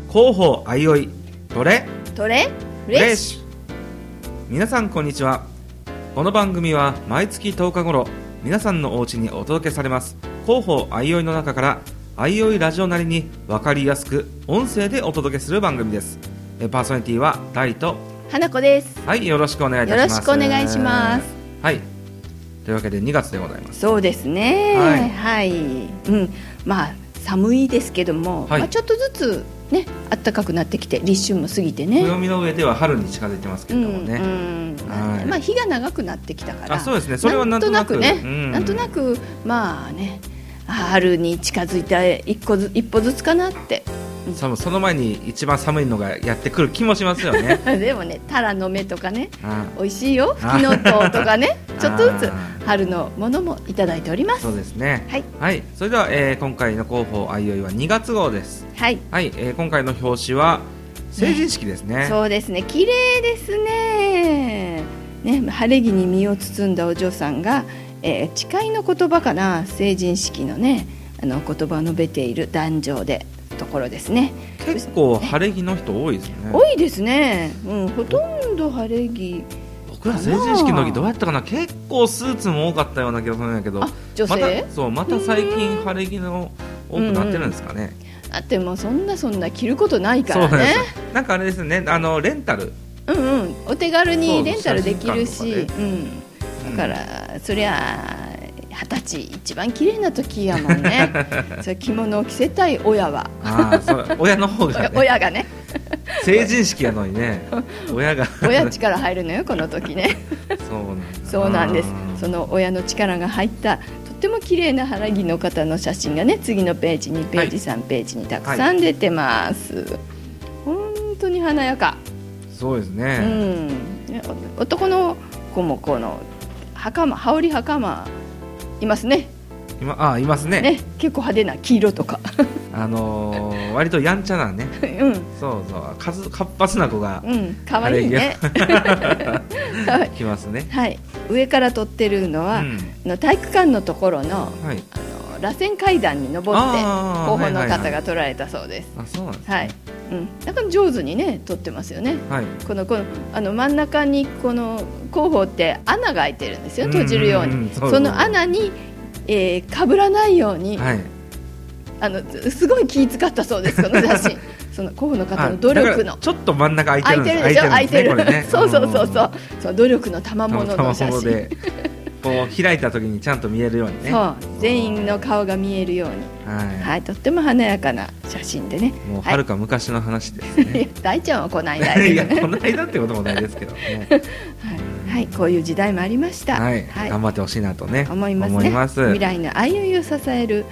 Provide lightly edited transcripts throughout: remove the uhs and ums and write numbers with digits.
広報あいおいトレフレッシュ。 皆さんこんにちは。この番組は毎月10日頃皆さんのお家にお届けされます広報あいおいの中からあいおいラジオなりに分かりやすく音声でお届けする番組です。パーソナリティは大と花子です。 はい、よろしくお願いいたします。 よろしくお願いします。 はい、というわけで2月でございます。 そうですね、はい、まあ寒いですけども、ちょっとずつね暖かくなってきて立春も過ぎてね、 暦の上では春に近づいてますけれどもね、 まあ日が長くなってきたから、 そうですね、それはなんとなくね、 なんとなくまあね春に近づいた一歩ずつかなって。 その前に一番寒いのがやってくる気もしますよねでもね、タラの芽とかね、美味しいよ、フキノトウとかねちょっとずつ春のものもいただいております。 そうですね、 はい、 それでは、今回の広報あいおいは2月号です。はい、今回の表紙は成人式ですね。 そうですね、綺麗ですね。晴れ着に身を包んだお嬢さんが、誓いの言葉かな、成人式のね言葉を述べている壇上でところですね。 結構晴れ着の人多いですね。 多いですね、ほとんど晴れ着。 僕ら成人式の時どうやったかな、結構スーツも多かったような気がするんだけど、 女性また最近晴れ着の多くなってるんですかね。 でもそんな着ることないからね。 そうです。なんかあれですね、レンタル、お手軽にレンタルできるし、だからそりゃ20歳一番綺麗な時やもんねそれ着物を着せたい親は親の方がね親がね成人式やのにね親力入るのよこの時ねそうなんです。その親の力が入ったとっても綺麗な晴れ着の方の写真がね、次のページ2ページ、3ページにたくさん出てます。本当に華やか。 そうですね、 男の子もこの羽織袴いますね。 いますね。 結構派手な黄色とか割とやんちゃなね、そう活発な子がかわいいね来ますね。 上から撮ってるのは、体育館のところの、螺旋階段に登って候補の方が撮られたそうです。 そうなんですね。 だから上手にね撮ってますよね。この真ん中にこの候補って穴が開いてるんですよ、閉じるように。その穴にかぶらないように、すごい気遣ったそうです、この写真その候補の方の努力のちょっと真ん中開いてるんです。 開いてるそう努力の賜物の写真でこう開いた時にちゃんと見えるようにね、 全員の顔が見えるように、とっても華やかな写真でね。 もうはるか昔の話ですね大ちゃんはこの間いやこの間ってこともないですけどねこういう時代もありました。 頑張ってほしいなとね思いますね。未来のあいおいを支える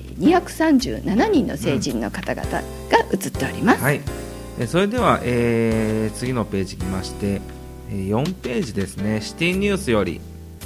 237人の成人の方々が写っております。 それでは、次のページ来まして、4ページですね。シティニュースより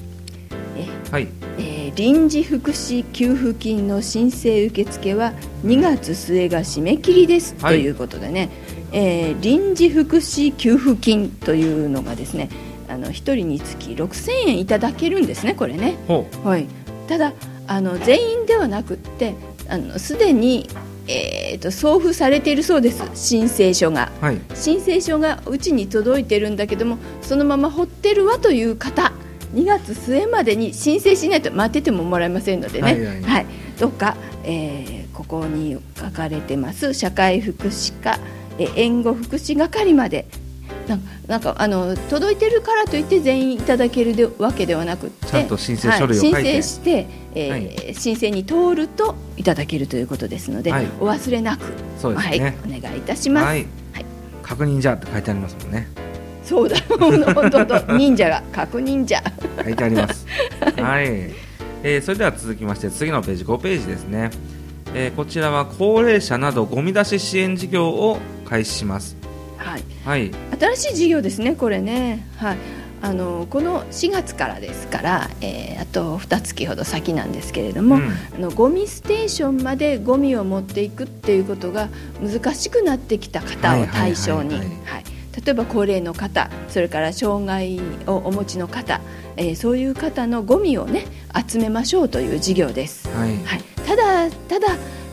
臨時福祉給付金の申請受付は2月末が締め切りです、ということでね、臨時福祉給付金というのがですね、1人につき6000円いただけるんですね、これね。ただ全員ではなくってすでに送付されているそうです、申請書が。申請書がうちに届いてるんだけども、そのまま放ってるわという方、2月末までに申請しないと待っててももらえませんのでね、どうか、ここに書かれてます社会福祉課、援護福祉係までなんか届いてるからといって全員いただけるわけではなくって、 ちゃんと申請書類を書いて、 申請して、申請に通るといただけるということですので、お忘れなく、お願いいたします。 確認じゃって書いてありますもんね。 そうだ本当忍者が確認じゃ書いてありますそれでは続きまして次のページ5ページですね。こちらは高齢者などゴミ出し支援事業を開始します。新しい事業ですね、これね。この4月からですから、あと2月ほど先なんですけれども、ゴミステーションまでゴミを持っていくっていうことが難しくなってきた方を対象に、例えば高齢の方、それから障害をお持ちの方、そういう方のゴミをね集めましょうという事業です。ただ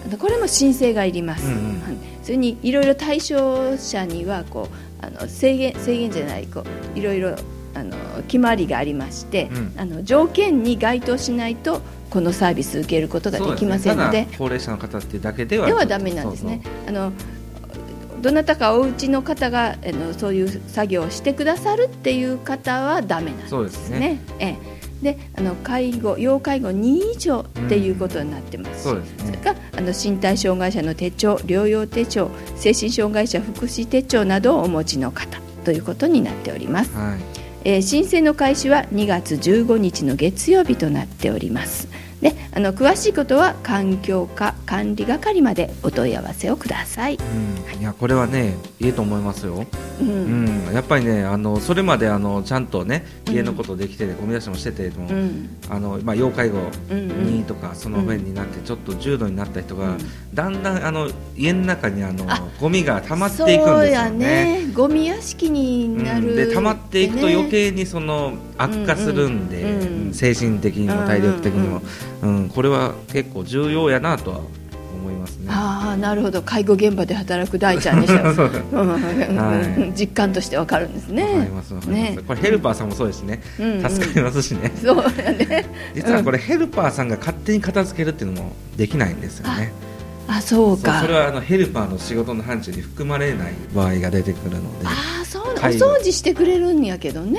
これも申請がいります、それにいろいろ対象者には制限じゃないいろいろ決まりがありまして、条件に該当しないとこのサービス受けることができませんの で、 高齢者の方っていうだけではダメなんですね。どなたかお家の方がそういう作業をしてくださるっていう方はダメなんですね。 そうですね。 で要介護2以上っていうことになってますし、それから身体障害者の手帳、療養手帳、精神障害者福祉手帳などをお持ちの方ということになっております、申請の開始は2月15日の月曜日となっております。で詳しいことは環境課管理係までお問い合わせをください。 いやこれはねいいと思いますよ。やっぱりねそれまでちゃんとね家のことできててゴミ出しもしてても、要介護2とかその上になってちょっと重度になった人が、だんだん家の中にゴミが溜まっていくんですよね。そうやね、 ゴミ屋敷になる、 で溜まっていくと余計に悪化するんで、精神的にも体力的にも、これは結構重要やなとは思いますね。 なるほど。介護現場で働く大ちゃんにしたら実感としてわかるんですね。わかります、これヘルパーさんもそうですね、助かりますしね。そうやね。実はこれヘルパーさんが勝手に片付けるっていうのもできないんですよね。 そうか。 それはヘルパーの仕事の範疇に含まれない場合が出てくるので。 そうお掃除してくれるんやけどね。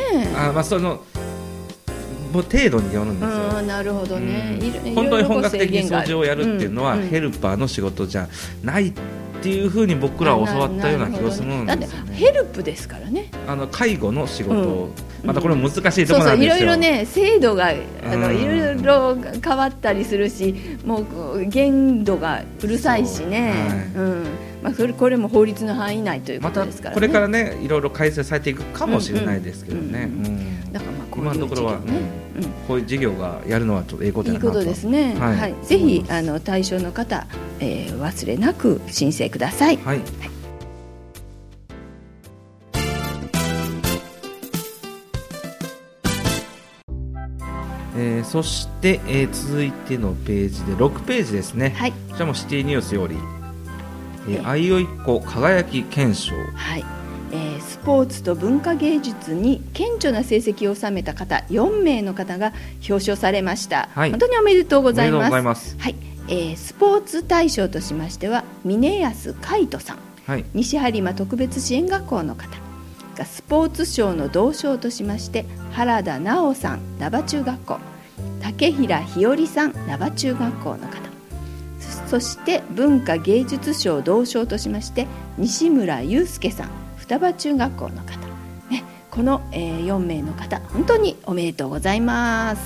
程度によるんですよ。 なるほどね。 本当に本格的に掃除をやるっていうのはヘルパーの仕事じゃないっていうふうに僕らは教わったような気がするんですよね。 ヘルプですからね。 介護の仕事、またこれ難しいところなんですよ。 いろいろね制度がいろいろ変わったりするし、もう限度がうるさいしね。これも法律の範囲内ということですからね。 これからねいろいろ改正されていくかもしれないですけどね。だから今のところはこういう事業がやるのはちょっといいことだなと。 いいことですね。ぜひ対象の方忘れなく申請ください。 そして、続いてのページで6ページですね。こちらもシティニュースよりあいおいっ子輝き顕彰。 スポーツと文化芸術に顕著な成績を収めた方4名の方が表彰されました。本当におめでとうございます。スポーツ大賞としましては峰安海人さん、西播磨特別支援学校の方が、スポーツ賞の銅賞としまして原田直さん名場中学校、竹平日和さん名場中学校の方、そして文化芸術賞銅賞としまして西村祐介さん双葉中学校の方、この、4名の方本当におめでとうございます。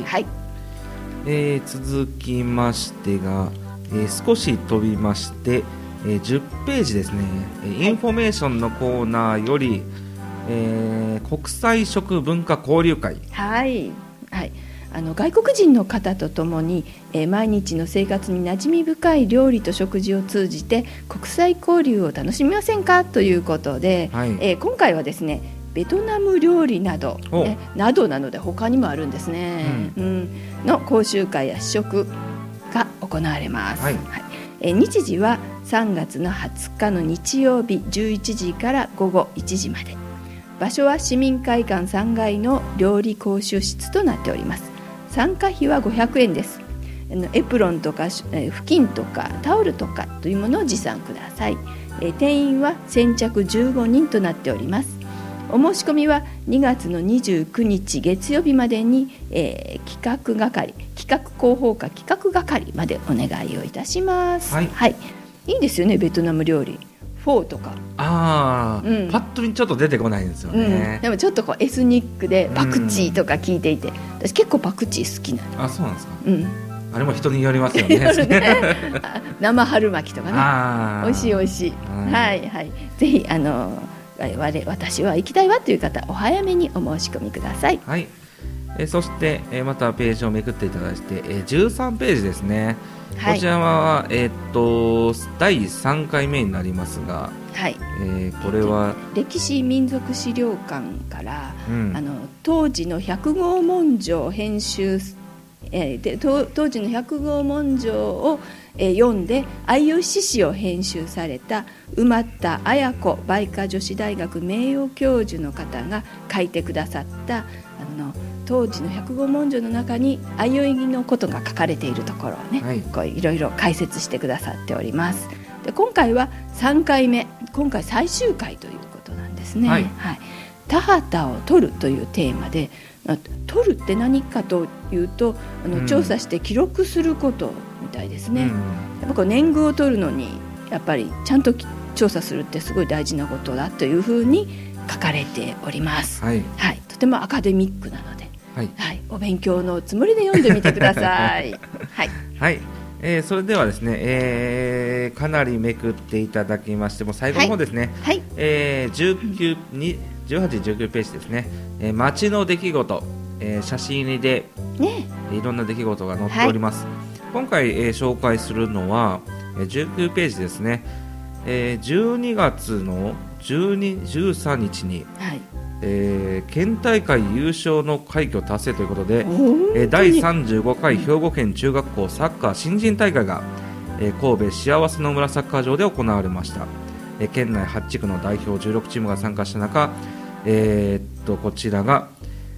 続きましてが、少し飛びまして、10ページですね。インフォメーションのコーナーより、国際食文化交流会。 外国人の方とともに、毎日の生活に馴染み深い料理と食事を通じて国際交流を楽しみませんかということで、今回はですねベトナム料理など、なので他にもあるんですね、の講習会や試食が行われます。日時は3月の20日の日曜日11時から午後1時まで。場所は市民会館3階の料理講習室となっております。参加費は500円です。エプロンとか布巾とかタオルとかというものを持参ください。定員は先着15人となっております。お申し込みは2月の29日月曜日までに、企画広報課企画係までお願いをいたします。いいんですよねベトナム料理。フォーとかパッと見ちょっと出てこないんですよね、 でもちょっとエスニックでパクチーとか聞いていて、私結構パクチー好きなの。 そうなんですか。あれも人によりますよね生春巻きとかね、美味しい美味しい。ぜひ私は行きたいわという方お早めにお申し込みください。 そして、またページをめくっていただいて、13ページですね。こちらは、第3回目になりますが、これは歴史民族資料館から、当時の百号文書を編集で当時の百号文書を、読んで相生詩詩を編集された馬田綾子梅花女子大学名誉教授の方が書いてくださった当時の百号文書の中に相生のことが書かれているところをね、こういろいろ解説してくださっております。で今回は3回目、今回最終回ということなんですね。田畑を取るというテーマで、取るって何かというと調査して記録することみたいですね。やっぱこう年貢を取るのにやっぱりちゃんと調査するってすごい大事なことだというふうに書かれております。とてもアカデミックなので、お勉強のつもりで読んでみてください。 それではですね、かなりめくっていただきましても最後の方ですね、18、19ページですね、街の出来事、写真入りで、いろんな出来事が載っております。今回、紹介するのは、19ページですね、12月の13日に、県大会優勝の快挙達成ということで、第35回兵庫県中学校サッカー新人大会が、神戸幸せの村サッカー場で行われました。県内8地区の代表16チームが参加した中、こちらが、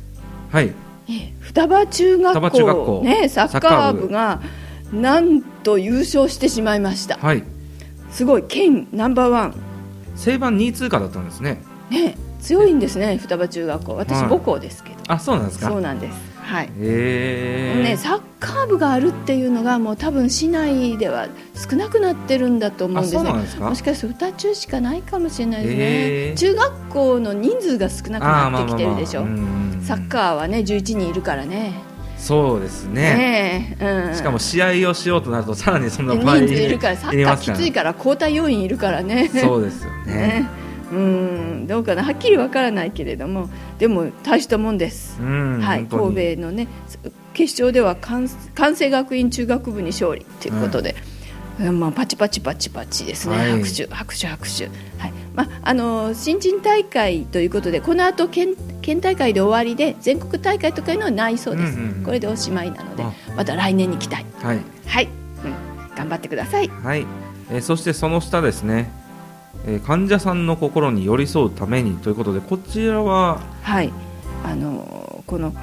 双葉中学校、サッカー部がなんと優勝してしまいました。すごい、県ナンバーワン、 正番2位通過だったんですね。 強いんですね、双葉中学校。私母校ですけど。 そうなんですか。 そうなんです。サッカー部があるっていうのがもう多分市内では少なくなってるんだと思うんですね。もしかすると双中しかないかもしれないですね。中学校の人数が少なくなってきてるでしょ。サッカーはね11人いるからね。 そうですね、しかも試合をしようとなるとさらにそんな倍人数いるから、サッカーきついから交代要員いるからね。 そうですよね。 どうかな、はっきりわからないけれども、でも大したもんです。神戸のね決勝では関西学院中学部に勝利ということで、パチパチパチパチですね。拍手。新人大会ということで、この後県大会で終わりで全国大会とかいうのはないそうです。これでおしまいなので、また来年に期待。頑張ってください。 そしてその下ですね、患者さんの心に寄り添うためにということで、こちらはこの、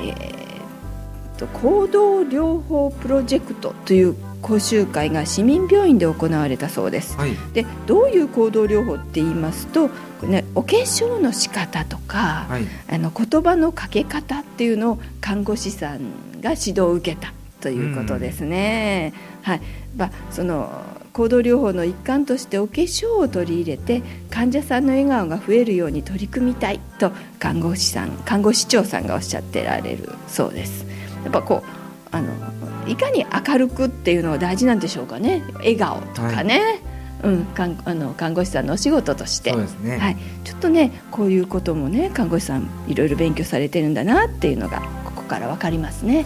行動療法プロジェクトという講習会が市民病院で行われたそうです。でどういう行動療法って言いますと、お化粧の仕方とか、言葉のかけ方っていうのを看護師さんが指導を受けたということですね。その行動療法の一環としてお化粧を取り入れて患者さんの笑顔が増えるように取り組みたいと看護師長さんがおっしゃってられるそうです。やっぱこういかに明るくっていうのが大事なんでしょうかね。笑顔とかね、看護師さんのお仕事として、 そうですね、 ちょっとねこういうこともね看護師さんいろいろ勉強されてるんだなっていうのがここから分かりますね。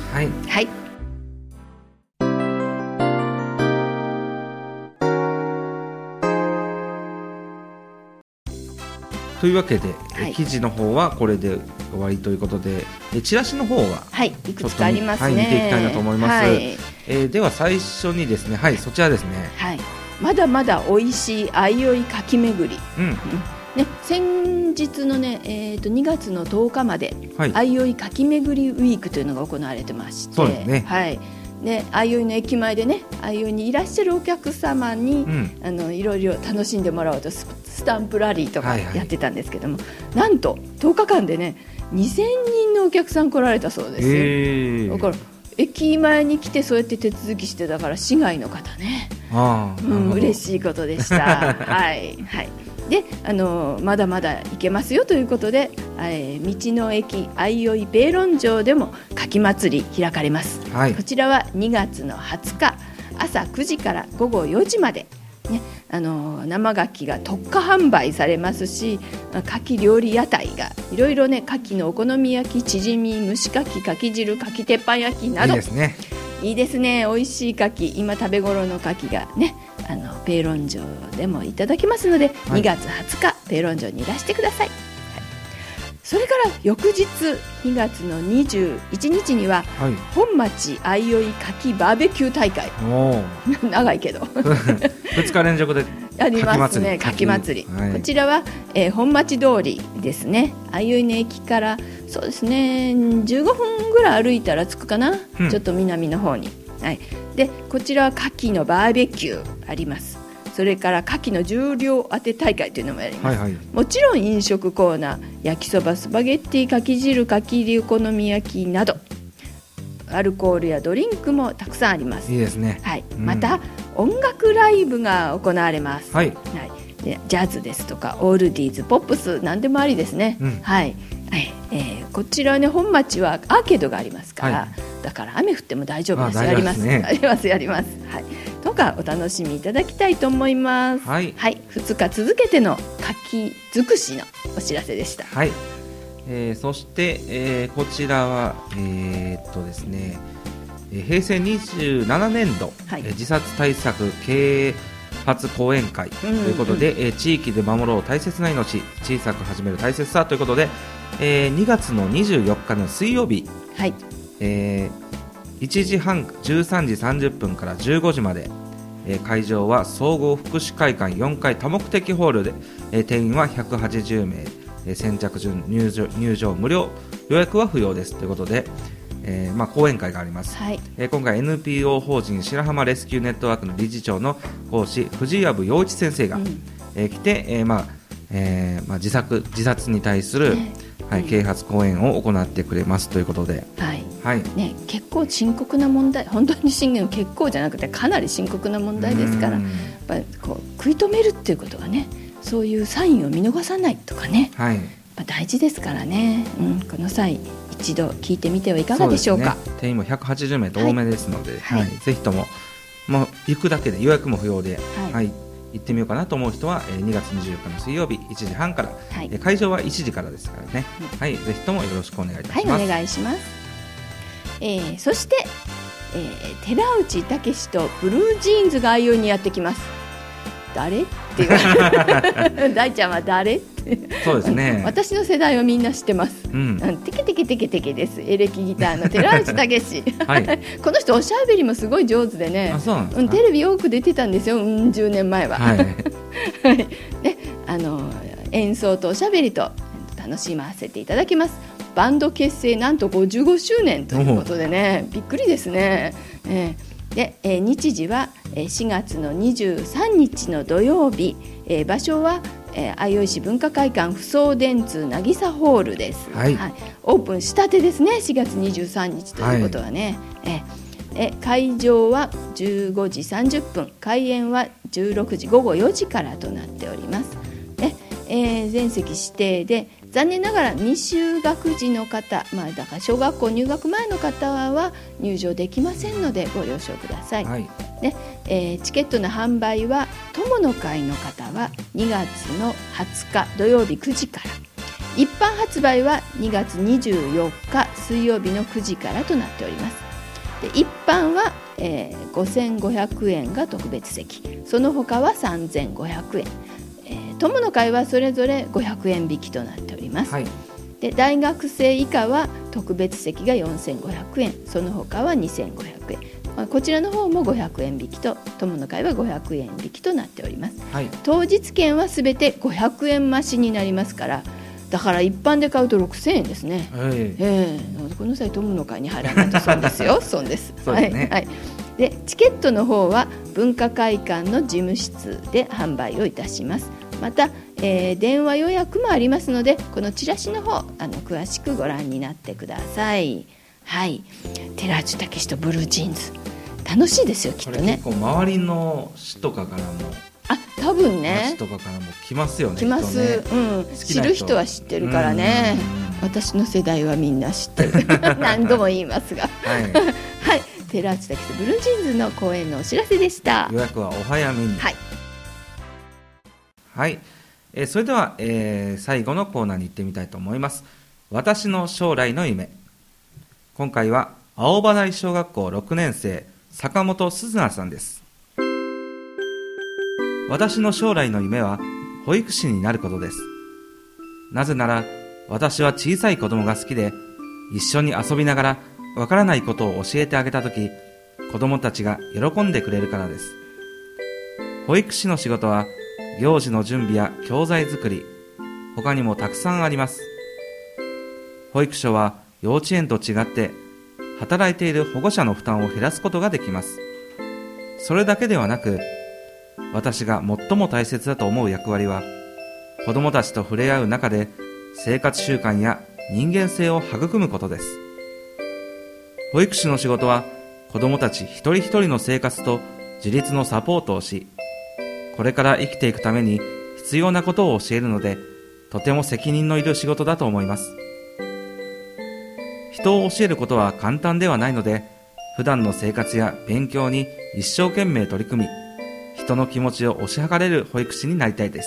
というわけで、記事の方はこれで終わりということで、チラシの方はいくつかありますね。 見ていきたいなと思います。では最初にですね、そちらですね、 まだまだおいしい相生かき巡り、先日のね、2月の10日まで、相生かき巡りウィークというのが行われてまして、 そうですね、 相生の駅前でね、相生にいらっしゃるお客様に、いろいろ楽しんでもらおうとスタンプラリーとかやってたんですけども、なんと10日間でね2000人のお客さん来られたそうですよ。だから駅前に来てそうやって手続きしてたから市外の方ね、嬉しいことでした。でまだまだ行けますよということで、道の駅相生ペーロン場でもかき祭り開かれます。こちらは2月の20日朝9時から午後4時まで、生牡蠣が特価販売されますし、牡蠣料理屋台がいろいろね、牡蠣のお好み焼き、チヂミ、蒸し牡蠣、牡蠣汁、牡蠣鉄板焼きなど、いいですね、美味しい牡蠣、今食べ頃の牡蠣がね、ペーロン場でもいただきますので、2月20日ペーロン場にいらしてください。 それから翌日2月の21日には、はい、本町相生牡蠣バーベキュー大会長いけど 2日連続でありますね、牡蠣祭り、はい、こちらは、本町通りですね。相生の駅からそうですね15分ぐらい歩いたら着くかな、うん、ちょっと南の方に、はい、でこちらは牡蠣のバーベキューあります。それから牡蠣の重量当て大会というのもやります、はいはい、もちろん飲食コーナー、焼きそば、スパゲッティ、牡蠣汁、牡蠣流、お好み焼きなどアルコールやドリンクもたくさんあります。 いいですね、 はい、また音楽ライブが行われます、はいはい、でジャズですとかオールディーズ、ポップス何でもありですね、うん、はいはい、こちらはね本町はアーケードがありますから、はい、だから雨降っても大丈夫です。やります、ね、やります、はい、どうかお楽しみいただきたいと思います、はいはい、2日続けての牡蠣尽くしのお知らせでした。 はい、そして、こちらはですね、平成27年度、はい、自殺対策啓発講演会ということで、地域で守ろう大切な命、小さく始める大切さということで、2月の24日の水曜日、はい、1時半13時30分から15時まで、会場は総合福祉会館4階多目的ホールで、定員は180名、先着順入場無料、予約は不要ですということで、講演会があります、はい、今回 NPO 法人白浜レスキューネットワークの理事長の講師藤藪陽一先生が、来て、自殺に対する、はい、啓発講演を行ってくれますということで、 はいはいね、結構深刻な問題、本当に結構じゃなくてかなり深刻な問題ですから、やっぱりこう食い止めるっていうことがね、そういうサインを見逃さないとかね、はい、大事ですからね、この際一度聞いてみてはいかがでしょうか。 そうですね、定員も180名と多めですので、はいはい、ぜひとも、行くだけで予約も不要で、はいはい、行ってみようかなと思う人は2月24日の水曜日1時半から、はい、会場は1時からですからね、はい、ぜひともよろしくお願いいたします。 はい、お願いします。そして、寺内武史とブルージーンズが相生にやってきます。誰って言われ大ちゃんは誰ってそうですね私の世代はみんな知ってます、テケテケテケテケです。エレキギターの寺内武史、はい、この人おしゃべりもすごい上手でね、テレビよく出てたんですよ、10年前は、はいで演奏とおしゃべりと楽しませていただきます。バンド結成なんと55周年ということでね、びっくりですね、で日時は4月の23日の土曜日、場所は相生市文化会館不送電通渚ホールです、はいはい、オープンしたてですね、4月23日ということはね、はい、会場は15時30分、開演は16時午後4時からとなっております。全席指定で残念ながら未就学児の方、だから小学校入学前の方は入場できませんのでご了承ください、はい、でチケットの販売は友の会の方は2月の20日土曜日9時から、一般発売は2月24日水曜日の9時からとなっております。で一般は、5500円が特別席、その他は3500円、友の会はそれぞれ500円引きとなっております、はい、で大学生以下は特別席が4500円、その他は2500円、こちらの方も500円引きと友の会は500円引きとなっております、はい、当日券はすべて500円増しになりますから、だから一般で買うと6000円ですね、この際友の会に入らないと損ですよ損です、そうですね、はいはい、でチケットの方は文化会館の事務室で販売をいたします。また、電話予約もありますので、このチラシの方詳しくご覧になってください。はい、寺内武史とブルージーンズ楽しいですよきっとね。 これ結構周りの市とかからも多分ね、 町とかからも来ますよね。 来ます、ね、知る人は知ってるからね。私の世代はみんな知ってる何度も言いますがはい、はい、寺内武史とブルージーンズの公演のお知らせでした。 予約はお早めに。はいはい、それでは、最後のコーナーに行ってみたいと思います。私の将来の夢。今回は青葉台小学校6年生坂本鈴菜さんです。私の将来の夢は保育士になることです。なぜなら私は小さい子供が好きで、一緒に遊びながらわからないことを教えてあげたとき、子供たちが喜んでくれるからです。保育士の仕事は行事の準備や教材作り、他にもたくさんあります。保育所は幼稚園と違って働いている保護者の負担を減らすことができます。それだけではなく、私が最も大切だと思う役割は、子供たちと触れ合う中で生活習慣や人間性を育むことです。保育士の仕事は子供たち一人一人の生活と自立のサポートをし、これから生きていくために必要なことを教えるので、とても責任のいる仕事だと思います。人を教えることは簡単ではないので、普段の生活や勉強に一生懸命取り組み、人の気持ちを推し量れる保育士になりたいです。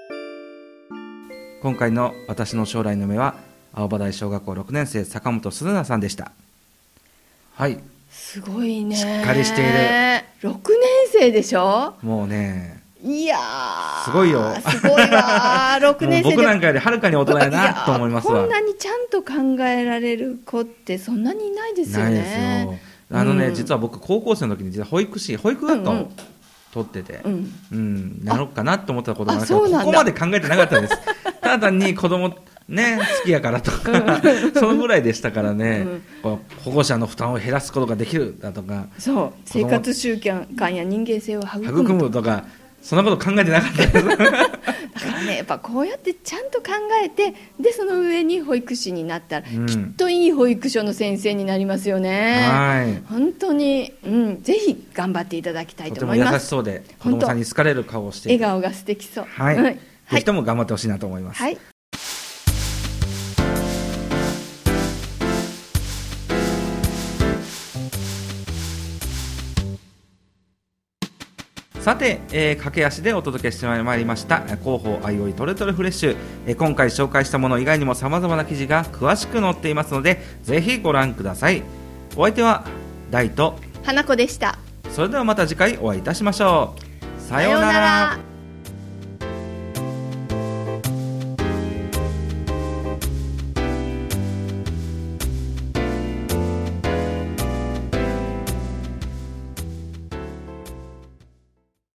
今回の私の将来の夢は、青葉台小学校6年生坂本鈴奈さんでした。はい、 すごいね。 しっかりしている。 6年生でしょ。 もうね、 いやすごいよ。 すごいわ。6年生で僕なんかよりはるかに大人やなと思いますわ。 こんなにちゃんと考えられる子ってそんなにいないですよね。 ないですよ。実は僕高校生の時に実は保育学科を取ってて、なろうかなと思ったことがあるけど、ここまで考えてなかったです。ただ単に子供ね、好きやからとか、そのぐらいでしたからね、保護者の負担を減らすことができるだとか、 そう生活習慣や人間性を育むとか、そんなこと考えてなかったです。だからね、やっぱこうやってちゃんと考えて、でその上に保育士になったら、きっといい保育所の先生になりますよね。はい、本当に、ぜひ頑張っていただきたいと思います。 とても優しそうで子供さんに好かれる顔をして、 笑顔が素敵そう。 はい、ぜひとも頑張ってほしいなと思います。 はい。 さて、駆け足でお届けしてまいりました広報あいおいトレトレフレッシュ、今回紹介したもの以外にも様々な記事が詳しく載っていますので、ぜひご覧ください。お相手は大と花子でした。 それではまた次回お会いいたしましょう。さようなら。